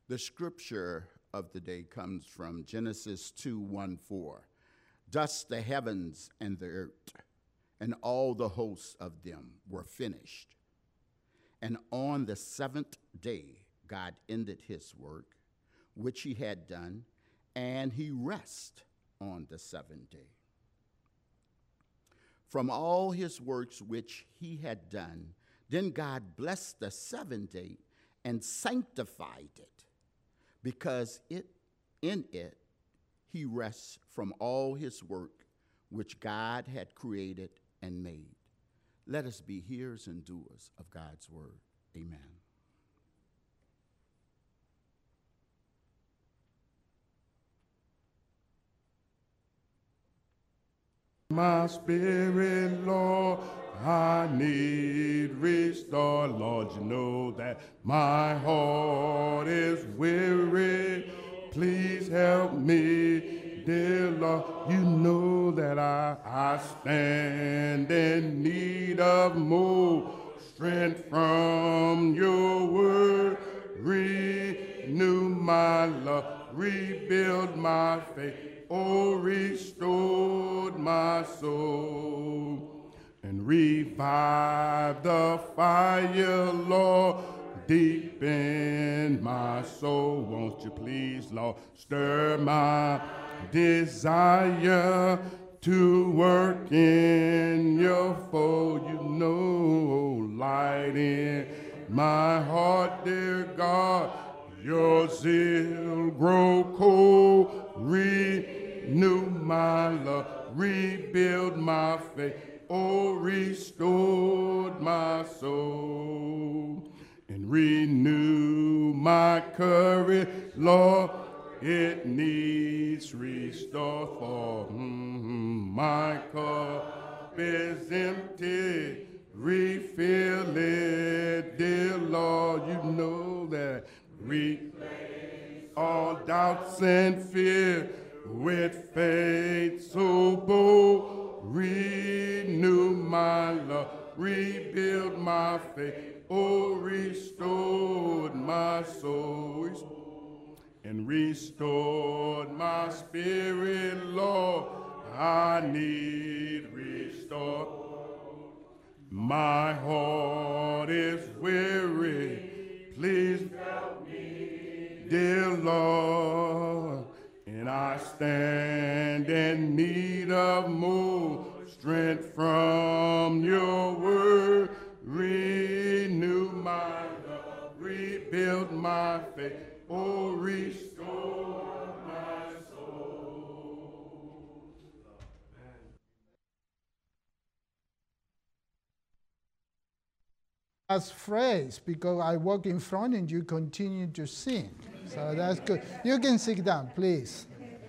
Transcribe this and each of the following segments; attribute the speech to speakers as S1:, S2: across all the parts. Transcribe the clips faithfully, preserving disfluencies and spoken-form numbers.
S1: The scripture of the day comes from Genesis two, one, four. Thus the heavens and the earth and all the hosts of them were finished. And on the seventh day, God ended his work, which he had done, and he rested on the seventh day from all his works which he had done. Then God blessed the seventh day and sanctified it, because it in it he rests from all his work which God had created and made. Let us be hearers and doers of God's word. Amen.
S2: My spirit, Lord, I need restore. Lord, you know that my heart is weary. Please help me, dear Lord. You know that I, I stand in need of more strength from your word. Renew my love, rebuild my faith. Oh, restored my soul and revive the fire, Lord, deep in my soul. Won't you please, Lord, stir my desire to work in your fold. You know, light in my heart, dear God, your zeal grow cold. Renew my love, rebuild my faith. Oh, restored my soul and renew my courage, Lord. It needs restore, for mm, my cup is empty. Refill it, dear Lord. You know that. Replace all doubts and fear with faith so bold. Renew my love, rebuild my faith. Oh, restored my soul and restored my spirit, Lord. I need restore. My heart is weary. Please help me, dear Lord. And I stand in need of more strength from your word. Renew my love, rebuild my faith. Oh, restore my soul.
S3: Last phrase, because I walk in front and you continue to sing. So that's good. You can sit down, please.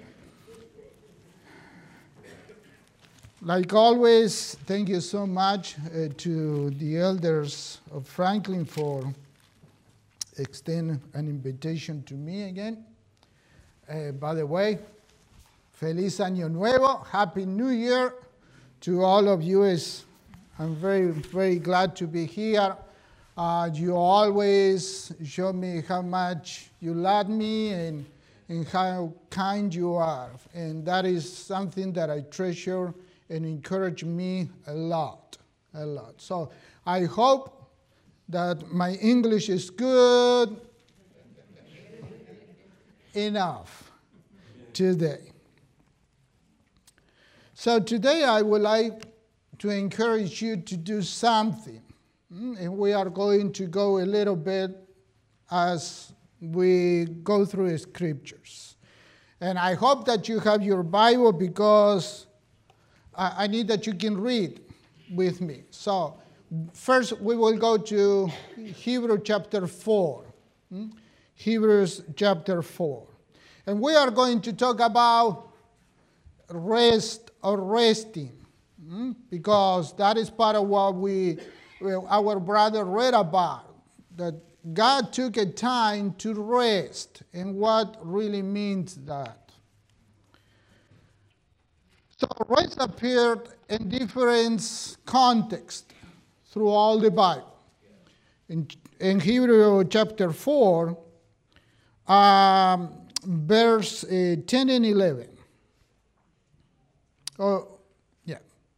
S3: Like always, thank you so much uh, to the elders of Franklin for extending an invitation to me again. Uh, by the way, Feliz Año Nuevo, Happy New Year to all of you. I'm very, very glad to be here. Uh, you always show me how much you love me and, and how kind you are. And that is something that I treasure and encourage me a lot, a lot. So I hope that my English is good enough today. So today I would like to encourage you to do something. And we are going to go a little bit as we go through the scriptures. And I hope that you have your Bible, because I need that you can read with me. So first we will go to Hebrews chapter four. Hebrews chapter four. And we are going to talk about rest or resting, because that is part of what we, our brother read about, that God took a time to rest and what really means that. So rest appeared in different contexts through all the Bible. In, in Hebrews chapter four, um, verse uh, ten and eleven. Oh, yeah.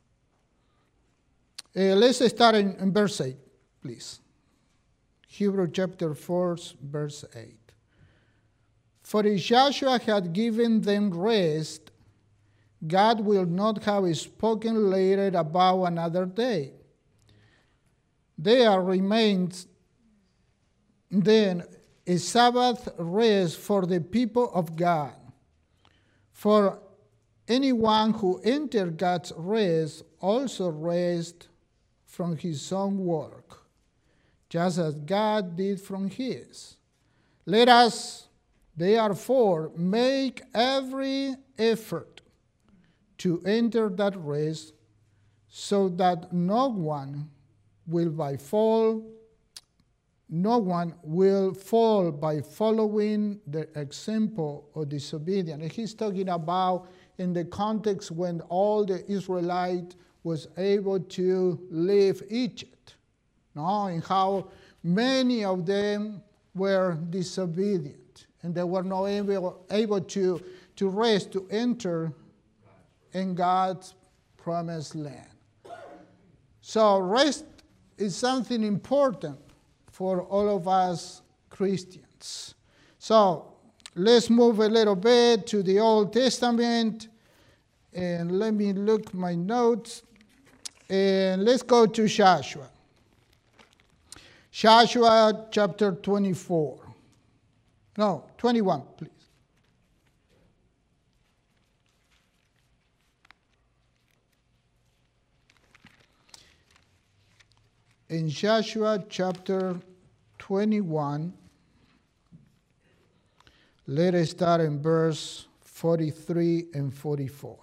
S3: Uh, let's start in, in verse eight, please. Hebrew chapter four, verse eight. For if Joshua had given them rest, God will not have spoken later about another day. There remains then a Sabbath rest for the people of God. For anyone who enters God's rest also rests from his own work, just as God did from his. Let us, therefore, make every effort to enter that rest, so that no one will by fall, no one will fall by following the example of disobedience. And he's talking about in the context when all the Israelites was able to leave Egypt, no, and how many of them were disobedient, and they were not able, able to, to rest, to enter in God's promised land. So rest is something important for all of us Christians. So let's move a little bit to the Old Testament, and let me look my notes, and let's go to Joshua. Joshua chapter twenty-four. No, twenty-one, please. In Joshua chapter twenty-one, let us start in verse forty-three and forty-four.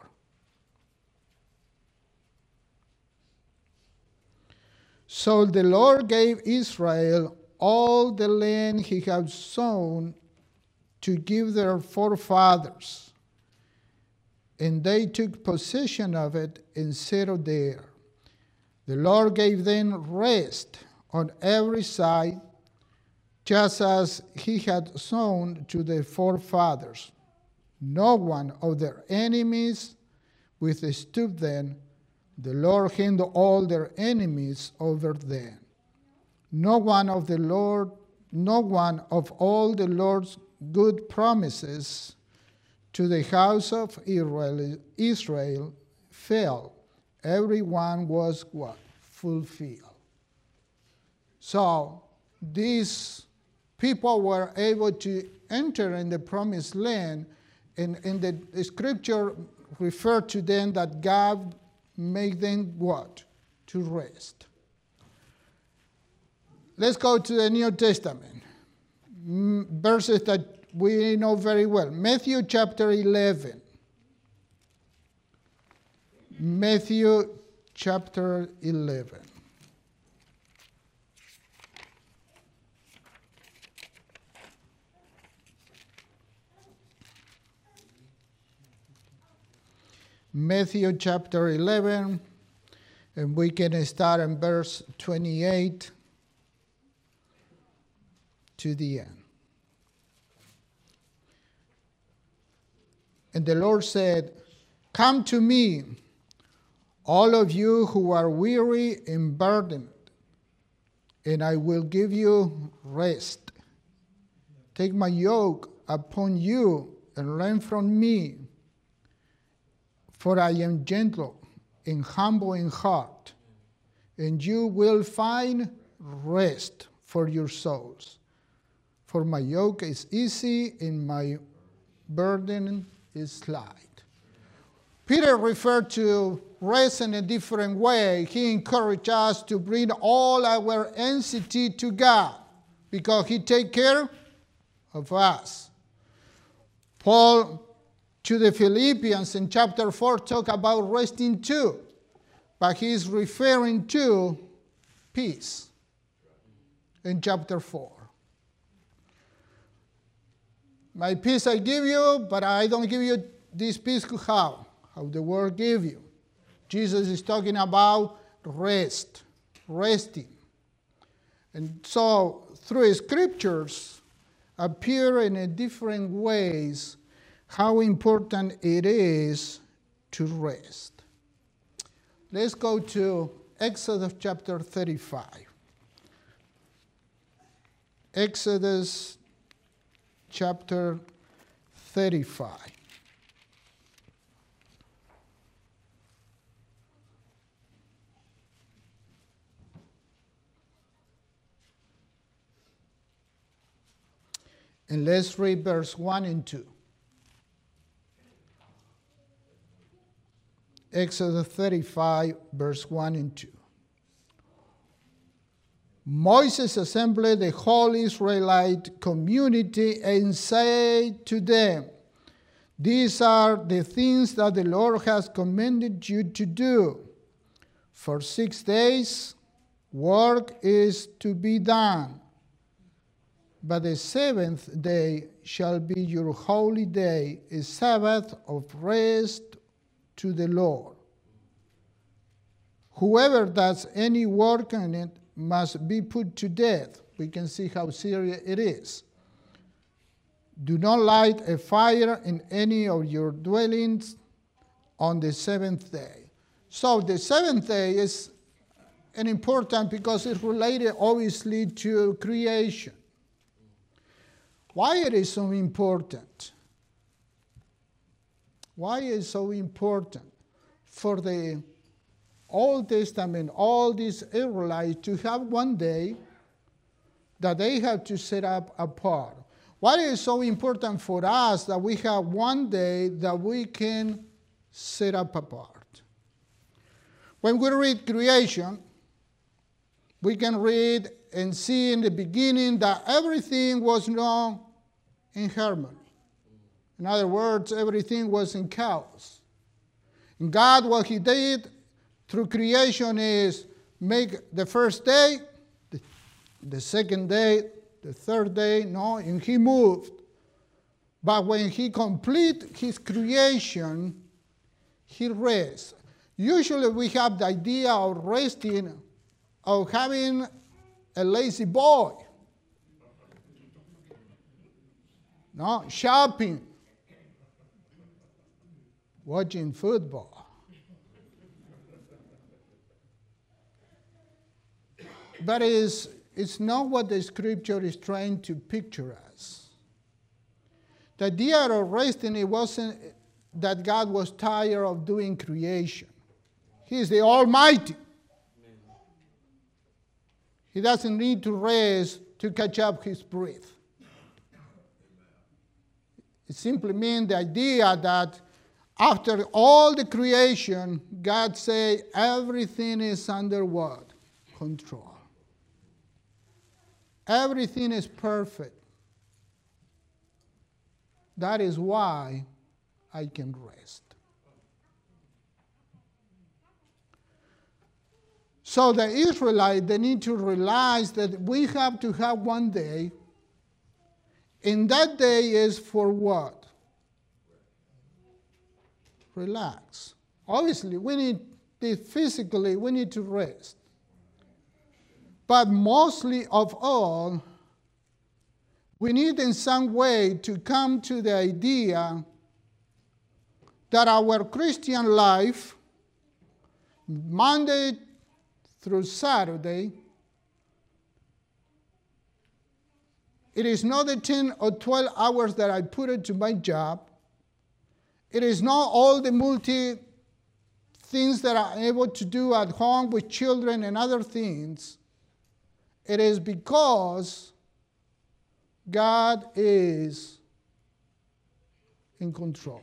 S3: So the Lord gave Israel all the land he had sown to give their forefathers, and they took possession of it and settled there. The Lord gave them rest on every side, just as he had sown to their forefathers. No one of their enemies withstood them. The Lord handled all their enemies over them. No one of the Lord, no one of all the Lord's good promises to the house of Israel, Israel failed. Everyone was what? Fulfilled. So these people were able to enter in the promised land, and, and the, the scripture referred to them that God made them what? To rest. Let's go to the New Testament. Verses that we know very well. Matthew chapter eleven. Matthew chapter eleven. Matthew chapter eleven, and we can start in verse twenty-eight to the end. And the Lord said, "Come to me, all of you who are weary and burdened, and I will give you rest. Take my yoke upon you and learn from me, for I am gentle and humble in heart, and you will find rest for your souls. For my yoke is easy and my burden is light." Peter referred to rest in a different way. He encouraged us to bring all our anxiety to God because he takes care of us. Paul to the Philippians in chapter four talk about resting too, but he's referring to peace in chapter four. My peace I give you, but I don't give you this peace how? How the world give you. Jesus is talking about rest, resting. And so through scriptures, appear in a different ways how important it is to rest. Let's go to Exodus chapter thirty-five. Exodus chapter thirty-five. And let's read verse one and two. Exodus thirty-five, verse one and two. Moses assembled the whole Israelite community and said to them, "These are the things that the Lord has commanded you to do. For six days work is to be done, but the seventh day shall be your holy day, a Sabbath of rest to the Lord. Whoever does any work on it must be put to death." We can see how serious it is. "Do not light a fire in any of your dwellings on the seventh day." So the seventh day is an important because it's related obviously to creation. Why it is so important? Why is it so important for the Old Testament, all these Israelites, to have one day that they have to set up apart? Why is it so important for us that we have one day that we can set up apart? When we read creation, we can read and see in the beginning that everything was not in harmony. In other words, everything was in chaos. And God, what he did through creation is make the first day, the, the second day, the third day, no, and he moved. But when he complete his creation, he rests. Usually we have the idea of resting, of having a lazy boy. No, shopping, watching football. But it's, it's not what the scripture is trying to picture us. The idea of resting, it wasn't that God was tired of doing creation. He is the Almighty. He doesn't need to rest to catch up his breath. It simply means the idea that after all the creation, God said everything is under what? Control. Everything is perfect. That is why I can rest. So the Israelites, they need to realize that we have to have one day, and that day is for what? Relax. Obviously, we need this physically, we need to rest. But mostly of all, we need in some way to come to the idea that our Christian life, Monday through Saturday, it is not the ten or twelve hours that I put into my job. It is not all the multi things that I'm able to do at home with children and other things. It is because God is in control.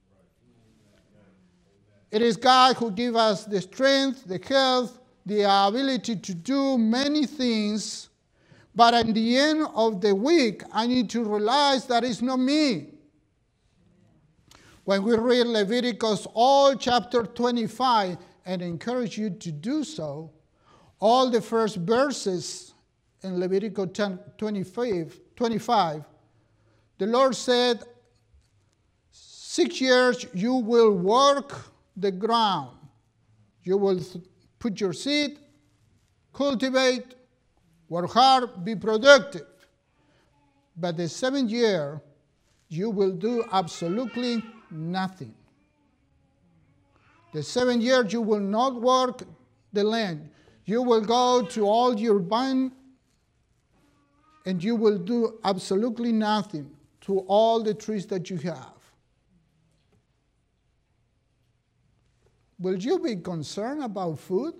S3: It is God who gives us the strength, the health, the ability to do many things. But at the end of the week, I need to realize that it's not me. When we read Leviticus, all chapter twenty-five, and I encourage you to do so, all the first verses in Leviticus twenty-five, the Lord said, six years you will work the ground. You will th- put your seed, cultivate, work hard, be productive. but the seventh year you will do absolutely nothing. The seventh year you will not work the land. You will go to all your vine and you will do absolutely nothing to all the trees that you have. Will you be concerned about food?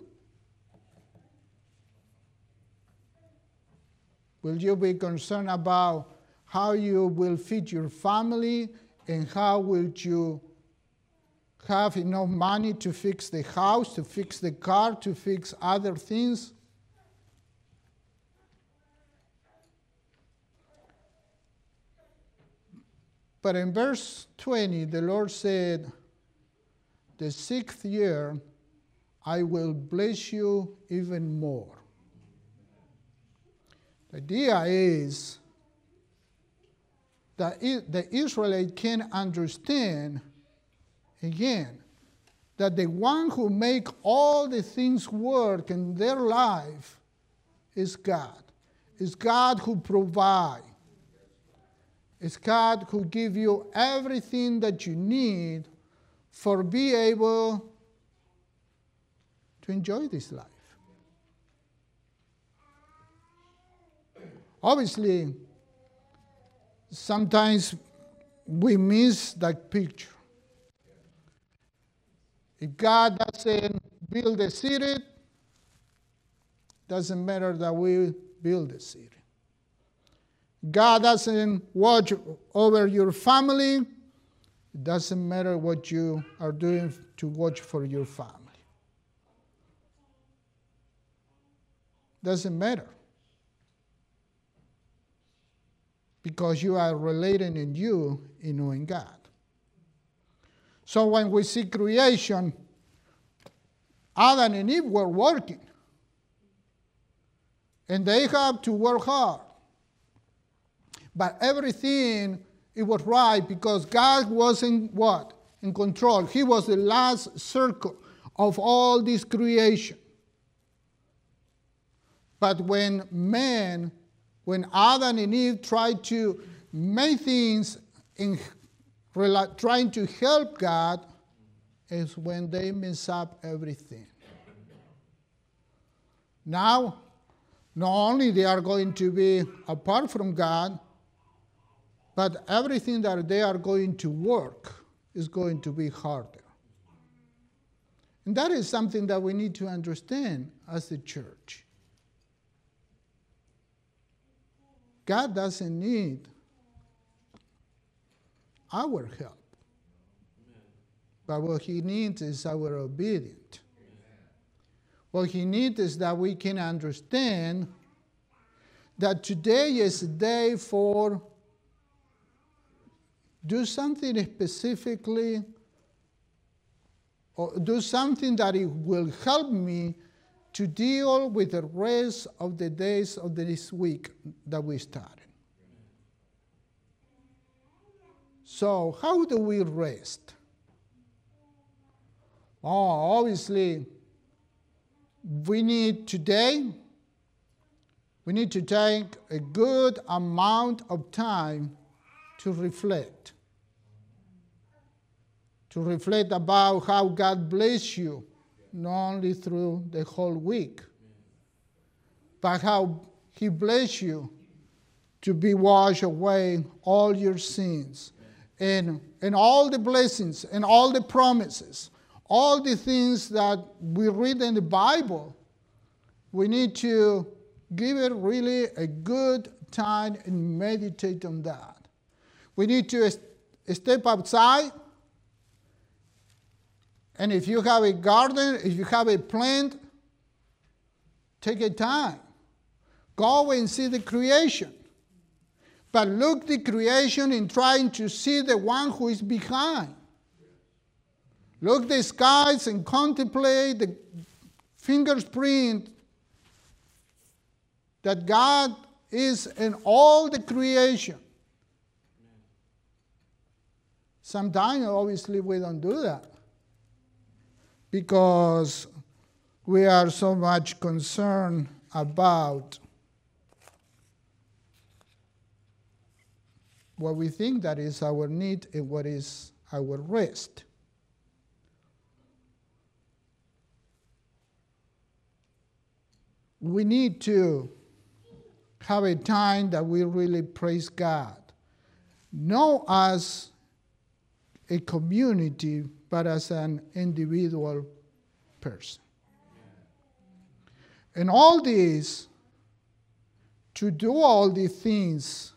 S3: Will you be concerned about how you will feed your family and how will you have enough money to fix the house, to fix the car, to fix other things? But in verse twenty, the Lord said, the sixth year, I will bless you even more. The idea is that the Israelite can understand, again, that the one who makes all the things work in their life is God. It's God who provides. It's God who gives you everything that you need for be able to enjoy this life. Obviously, sometimes we miss that picture. If God doesn't build a city, doesn't matter that we build a city. God doesn't watch over your family, it doesn't matter what you are doing to watch for your family. Doesn't matter. Because you are relating in you in knowing God. So when we see creation, Adam and Eve were working. And they have to work hard. But everything, it was right because God wasn't what? In control. He was the last circle of all this creation. But when man, when Adam and Eve tried to make things in trying to help God, is when they mess up everything. Now, not only they are going to be apart from God, but everything that they are going to work is going to be harder. And that is something that we need to understand as the church. God doesn't need our help. But what he needs is our obedience. What he needs is that we can understand that today is a day for do something specifically, or do something that it will help me to deal with the rest of the days of this week that we started. So how do we rest? Oh, obviously, we need today, we need to take a good amount of time to reflect. To reflect about how God bless you, not only through the whole week, but how he bless you to be washed away all your sins. And, and all the blessings and all the promises, all the things that we read in the Bible, we need to give it really a good time and meditate on that. We need to step outside, and if you have a garden, if you have a plant, take a time. Go and see the creation. But look the creation in trying to see the one who is behind. Look the skies and contemplate the fingerprint that God is in all the creation. Sometimes, obviously, we don't do that because we are so much concerned about what we think that is our need and what is our rest. We need to have a time that we really praise God, not as a community, but as an individual person. And all this, to do all these things,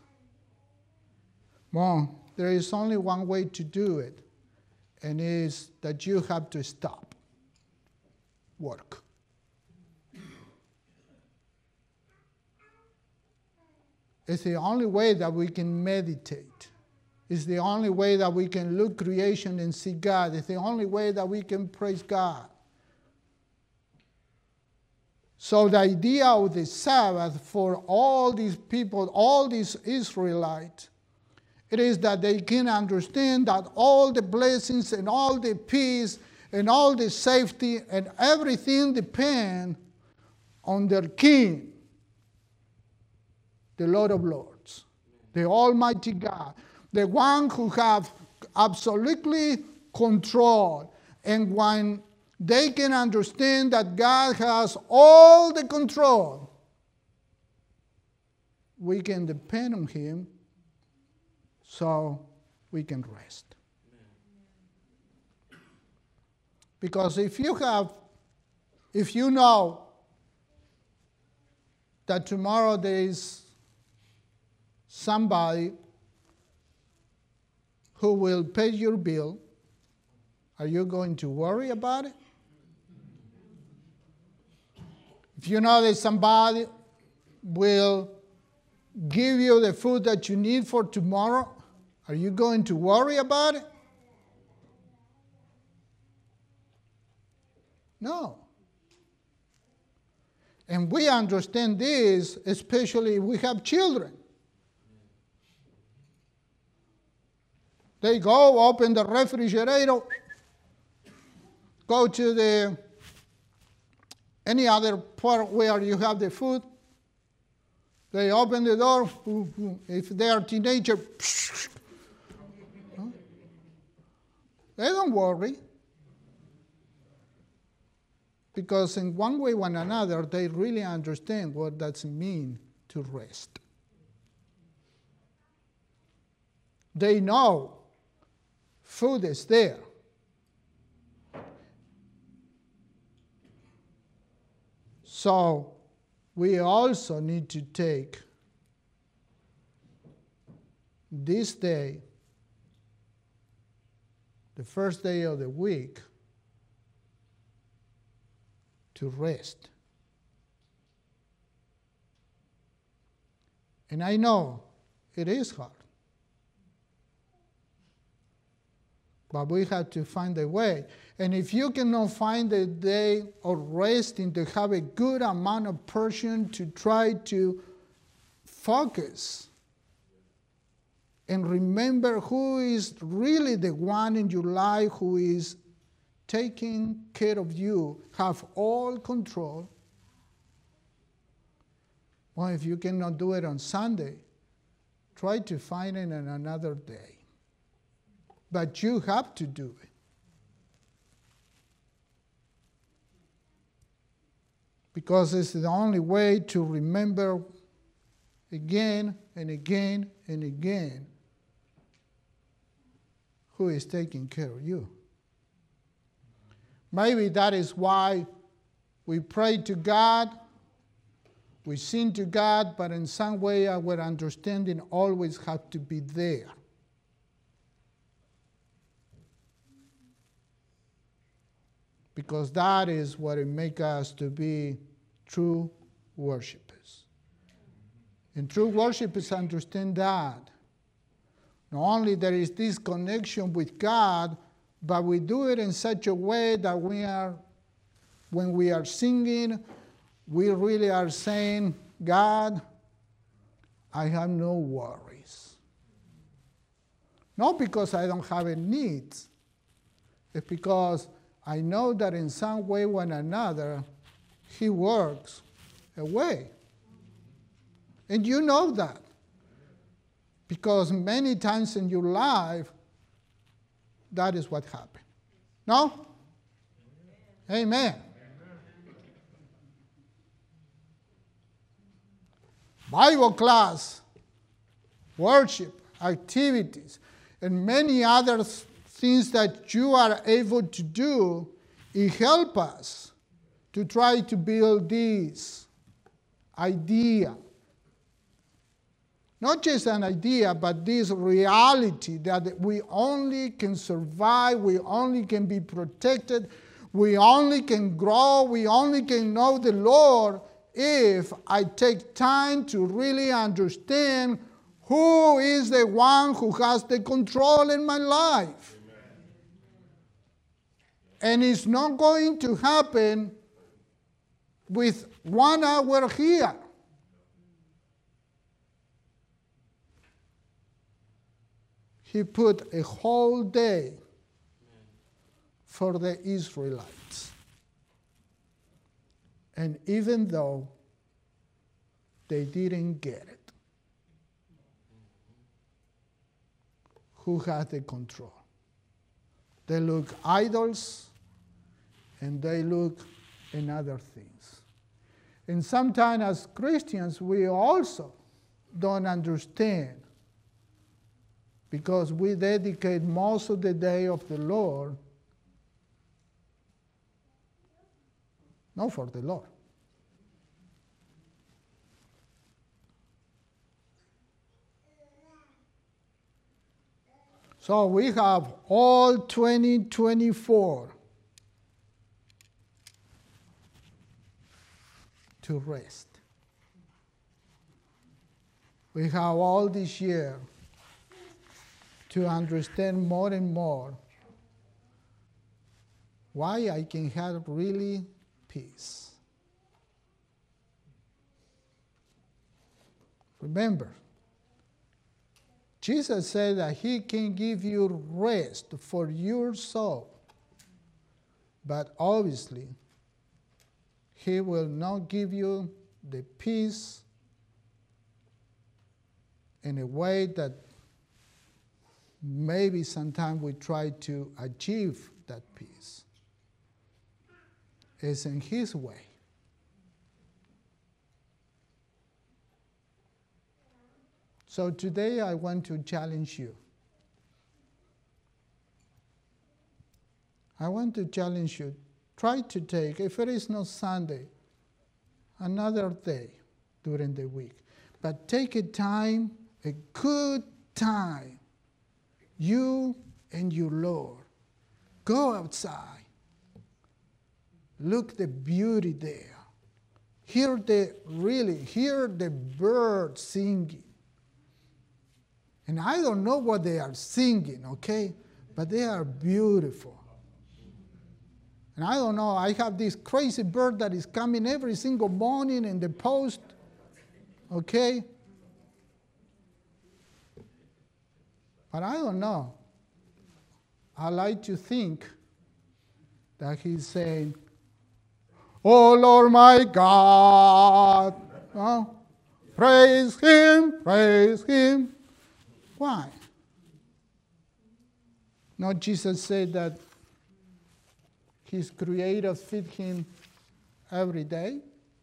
S3: well, there is only one way to do it, and it is that you have to stop work. It's the only way that we can meditate. It's the only way that we can look creation and see God. It's the only way that we can praise God. So the idea of the Sabbath for all these people, all these Israelites, it is that they can understand that all the blessings and all the peace and all the safety and everything depend on their King, the Lord of Lords, the Almighty God, the one who have absolutely control. And when they can understand that God has all the control, we can depend on Him so we can rest. Because if you have, if you know that tomorrow there is somebody who will pay your bill, are you going to worry about it? If you know that somebody will give you the food that you need for tomorrow, are you going to worry about it? No. And we understand this, especially if we have children. They go, open the refrigerator, go to the any other part where you have the food. They open the door. If they are teenagers, they don't worry. Because in one way or another, they really understand what that means to rest. They know food is there. So we also need to take this day, the first day of the week, to rest. And I know it is hard. But we have to find a way. And if you cannot find a day of resting to have a good amount of person to try to focus and remember who is really the one in your life who is taking care of you, have all control. Well, if you cannot do it on Sunday, try to find it on another day. But you have to do it. Because it's the only way to remember again and again and again who is taking care of you. Maybe that is why we pray to God, we sing to God, but in some way our understanding always has to be there. Because that is what it makes us to be true worshipers. And true worshipers understand that. Not only there is this connection with God, but we do it in such a way that we are, when we are singing, we really are saying, God, I have no worries. Not because I don't have any needs. It's because I know that in some way or another, He works a way. And you know that. Because many times in your life, that is what happened. No? Amen. Bible class, worship, activities, and many other things that you are able to do, it helps us to try to build this idea. Not just an idea, but this reality that we only can survive, we only can be protected, we only can grow, we only can know the Lord if I take time to really understand who is the one who has the control in my life. Amen. And it's not going to happen with one hour here. He put a whole day for the Israelites. And even though they didn't get it, who had the control? They look idols and they look in other things. And sometimes as Christians, we also don't understand, because we dedicate most of the day of the Lord not for the Lord. So we have all twenty twenty-four to rest. We have all this year to understand more and more why I can have really peace. Remember, Jesus said that he can give you rest for your soul, but obviously he will not give you the peace in a way that maybe sometimes we try to achieve that peace. It's in his way. So today I want to challenge you. I want to challenge you. Try to take, if it is not Sunday, another day during the week. But take a time, a good time, you and your Lord. Go outside. Look the beauty there. Hear the, really, hear the birds singing. And I don't know what they are singing, okay? But they are beautiful. And I don't know, I have this crazy bird that is coming every single morning in the post, okay? But I don't know. I like to think that he's saying, "Oh Lord my God," oh, praise him, praise him. Why? Not Jesus said that his creator feed him every day?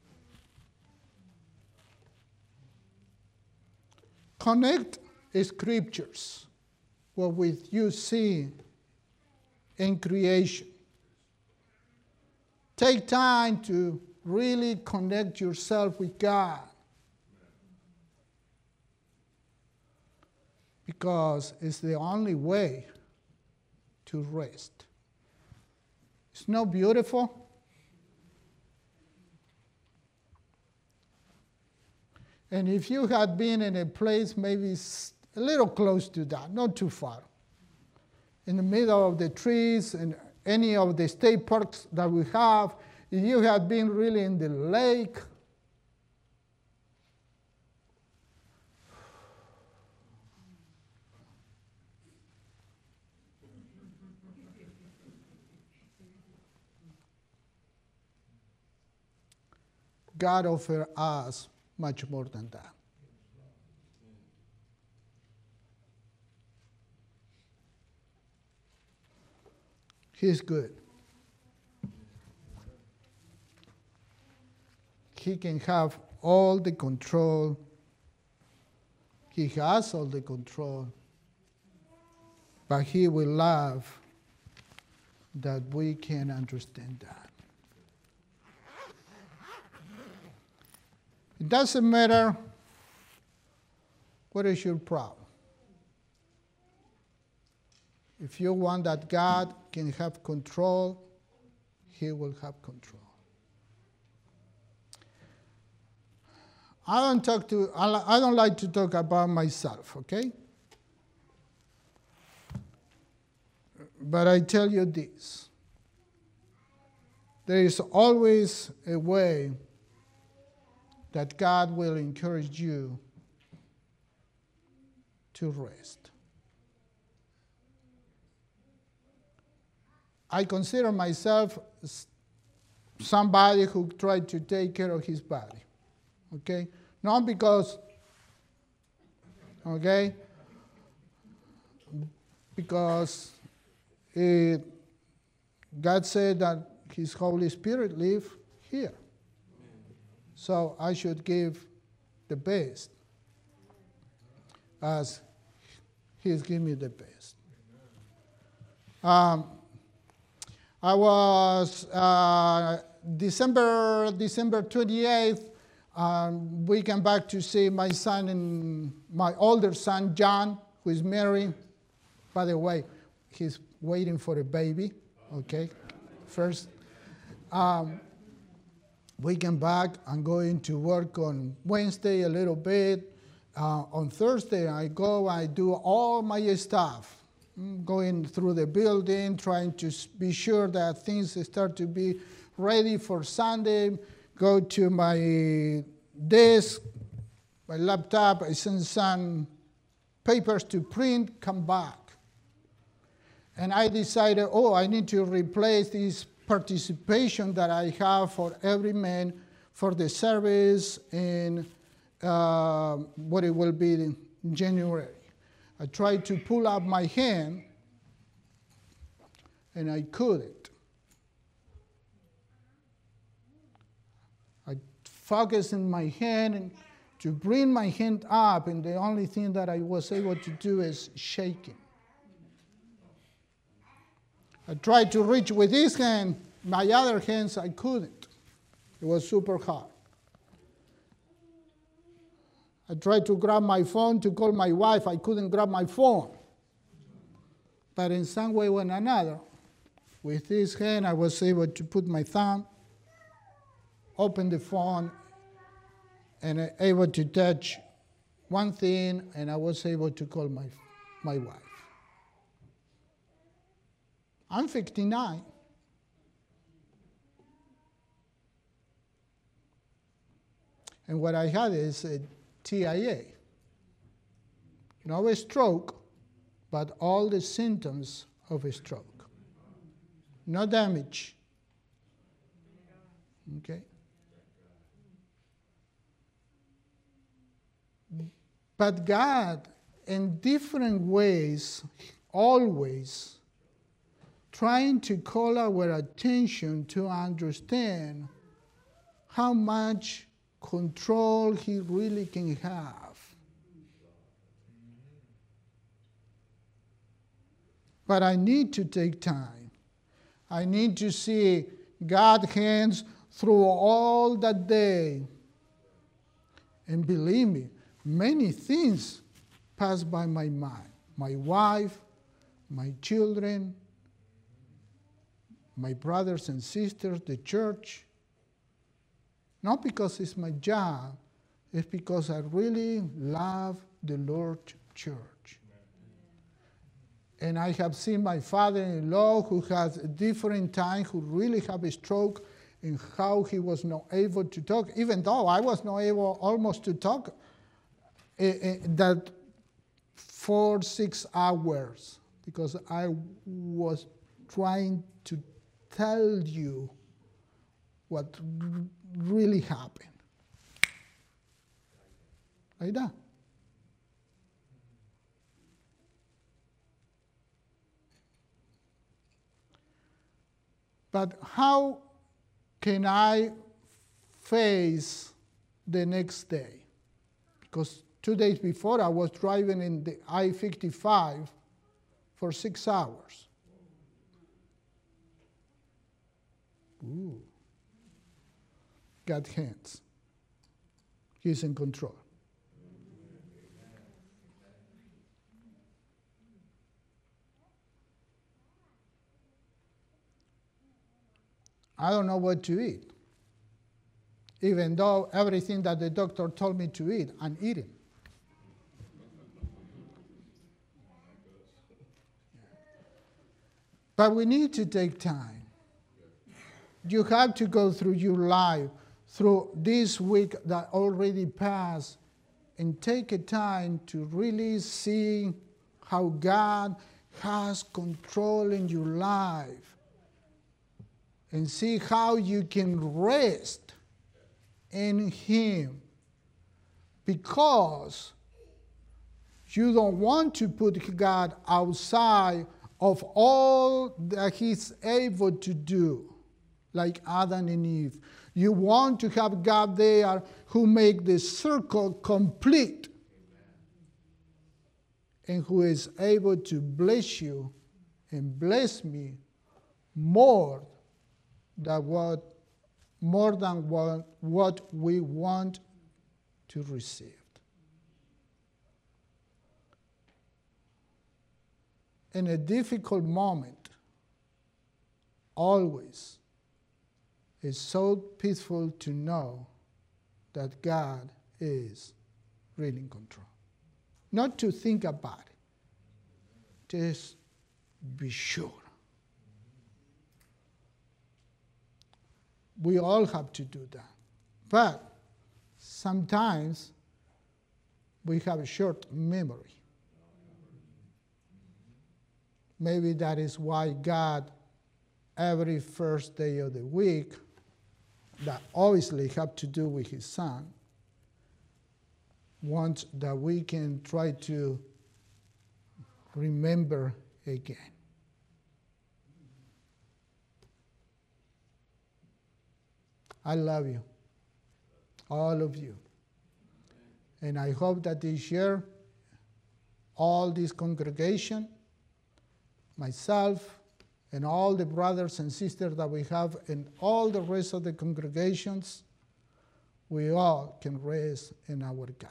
S3: Connect scriptures, what with you see in creation. Take time to really connect yourself with God. Because it's the only way to rest. It's not beautiful? And if you had been in a place maybe a little close to that, not too far, in the middle of the trees and any of the state parks that we have, if you had been really in the lake, God offers us much more than that. He's good. He can have all the control. He has all the control. But he will love that we can understand that. It doesn't matter what is your problem. If you want that God can have control, he will have control. I don't talk to, I don't like to talk about myself, okay? But I tell you this. There is always a way that God will encourage you to rest. I consider myself somebody who tried to take care of his body, okay? Not because, okay, because it, God said that his Holy Spirit lives here. So I should give the best as he's given me the best. Um, I was uh, December December twenty-eighth. Um, we came back to see my son and my older son John, who is married. By the way, he's waiting for a baby. Okay, first. Um, we came back. I'm going to work on Wednesday a little bit. Uh, on Thursday, I go. I do all my stuff. Going through the building, trying to be sure that things start to be ready for Sunday. Go to my desk, my laptop, I send some papers to print, come back. And I decided, oh, I need to replace this participation that I have for every man for the service in uh, what it will be in January. I tried to pull up my hand, and I couldn't. I focused in my hand and to bring my hand up, and the only thing that I was able to do is shaking. I tried to reach with this hand, my other hands I couldn't. It was super hard. I tried to grab my phone to call my wife. I couldn't grab my phone. But in some way or another, with this hand, I was able to put my thumb, open the phone, and able to touch one thing, and I was able to call my, my wife. I'm fifty-nine. And what I had is a T I A. Not a stroke, but all the symptoms of a stroke. No damage. Okay? But God, in different ways, always trying to call our attention to understand how much control he really can have. But I need to take time. I need to see God's hands through all that day. And believe me, many things pass by my mind. My wife, my children, my brothers and sisters, the church. Not because it's my job, it's because I really love the Lord's church. And I have seen my father-in-law who has a different time, who really have a stroke, and how he was not able to talk, even though I was not able almost to talk uh, uh, that four, six hours, because I was trying to tell you what really happened. Like that. But how can I face the next day? Because two days before I was driving in the I fifty-five for six hours. Ooh. God hands. He's in control. I don't know what to eat. Even though everything that the doctor told me to eat, I'm eating. But we need to take time. You have to go through your life, through this week that already passed, and take a time to really see how God has control in your life. And see how you can rest in Him. Because you don't want to put God outside of all that He's able to do, like Adam and Eve. You want to have God there who make the circle complete and who is able to bless you and bless me more than what, more than what, what we want to receive. In a difficult moment, always, it's so peaceful to know that God is really in control. Not to think about it, just be sure. We all have to do that. But sometimes we have a short memory. Maybe that is why God, every first day of the week, that obviously have to do with His Son, wants that we can try to remember again. I love you, all of you. And I hope that this year, all this congregation, myself, and all the brothers and sisters that we have, and all the rest of the congregations, we all can rest in our God.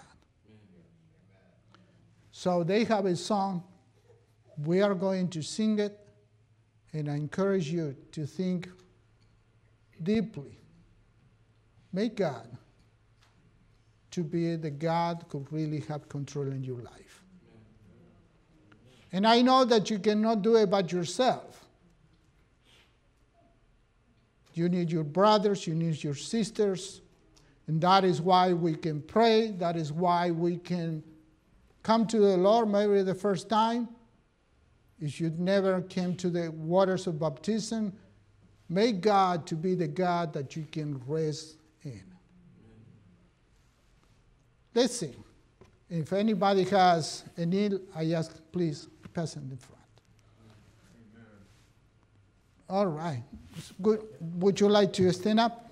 S3: So they have a song. We are going to sing it, and I encourage you to think deeply. Make God to be the God who really have control in your life. And I know that you cannot do it by yourself. You need your brothers, you need your sisters, and that is why we can pray. That is why we can come to the Lord maybe the first time. If you never came to the waters of baptism, make God to be the God that you can rest in. Let's sing. If anybody has a need, I ask, please pass in the front. Amen. All right. Good. Would you like to stand up?